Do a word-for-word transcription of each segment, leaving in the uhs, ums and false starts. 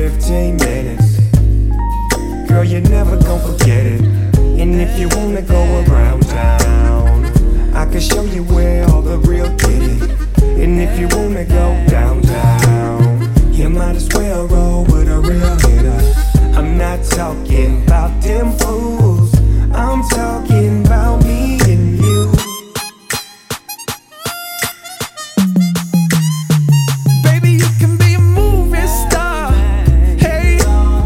fifteen minutes. Girl, you're never gon' forget it. And if you wanna go around town, I can show you where all the real get it. And if you wanna go downtown, you might as well roll with a real hitter. I'm not talking about them fools, I'm talking about me and you. Baby, you can be a movie star. Hey,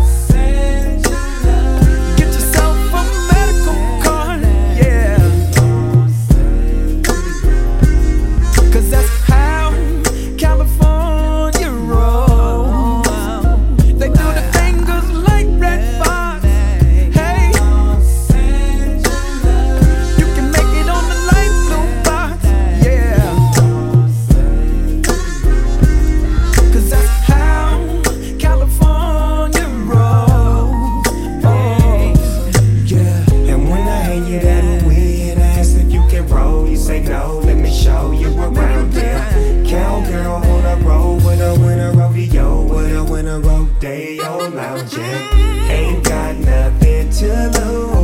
get yourself a medical card, yeah. Cause that's how California rolls. They do the fingers like red bars. Hey, you can make it on the light blue box, yeah. Cause that's how California rolls, oh, yeah. And when I hand you that weed, I ask if you can roll. You say no, let me show you around here. Cowgirl on a roll with a winter rodeo, with a winter rodeo lounging. Ain't got nothing to lose.